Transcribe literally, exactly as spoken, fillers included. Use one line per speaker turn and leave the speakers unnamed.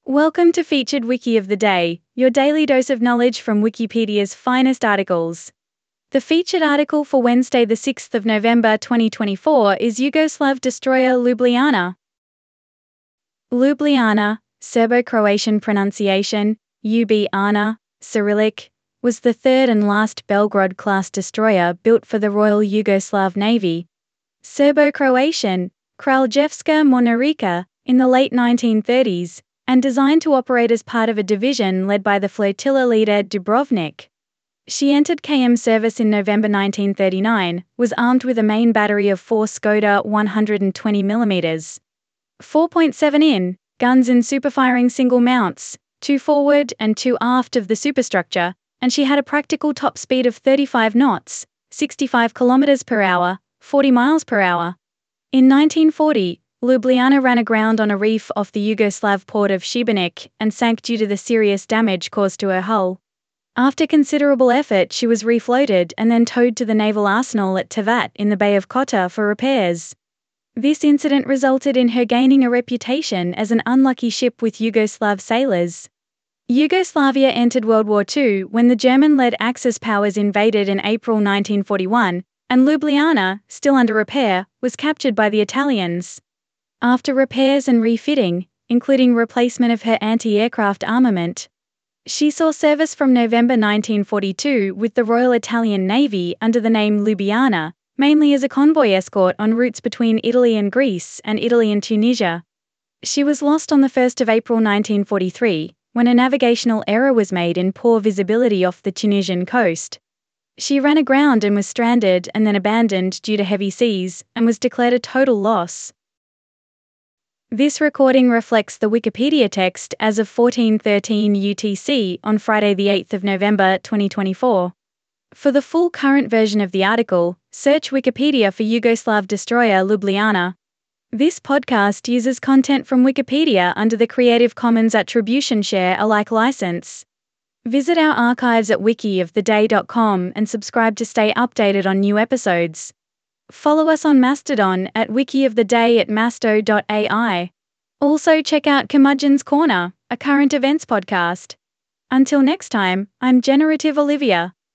Welcome to Featured Wiki of the Day, your daily dose of knowledge from Wikipedia's finest articles. The featured article for Wednesday, the sixth of November twenty twenty-four is Yugoslav destroyer Ljubljana. Ljubljana, Serbo-Croatian pronunciation, Ljubljana, Cyrillic, was the third and last Belgrade-class destroyer built for the Royal Yugoslav Navy, Serbo-Croatian, Kraljevska Mornarica, in the late nineteen thirties, and designed to operate as part of a division led by the flotilla leader Dubrovnik. She entered K M service in November nineteen thirty-nine, was armed with a main battery of four Skoda one hundred twenty millimeter, four point seven inch guns in superfiring single mounts, two forward and two aft of the superstructure, and she had a practical top speed of thirty-five knots, sixty-five kilometers per hour, forty miles per hour. In nineteen forty, Ljubljana ran aground on a reef off the Yugoslav port of Šibenik and sank due to the serious damage caused to her hull. After considerable effort, she was refloated and then towed to the naval arsenal at Tivat in the Bay of Kotor for repairs. This incident resulted in her gaining a reputation as an unlucky ship with Yugoslav sailors. Yugoslavia entered World War Two when the German-led Axis powers invaded in April nineteen forty-one, and Ljubljana, still under repair, was captured by the Italians. After repairs and refitting, including replacement of her anti-aircraft armament, she saw service from November nineteen forty-two with the Royal Italian Navy under the name Ljubljana, mainly as a convoy escort on routes between Italy and Greece and Italy and Tunisia. She was lost on the first of April nineteen forty-three, when a navigational error was made in poor visibility off the Tunisian coast. She ran aground and was stranded and then abandoned due to heavy seas, and was declared a total loss. This recording reflects the Wikipedia text as of fourteen thirteen U T C on Friday the eighth of November twenty twenty-four. For the full current version of the article, search Wikipedia for Yugoslav destroyer Ljubljana. This podcast uses content from Wikipedia under the Creative Commons Attribution Share Alike license. Visit our archives at wiki of the day dot com and subscribe to stay updated on new episodes. Follow us on Mastodon at wikioftheday at masto dot A I. Also check out Curmudgeon's Corner, a current events podcast. Until next time, I'm Generative Olivia.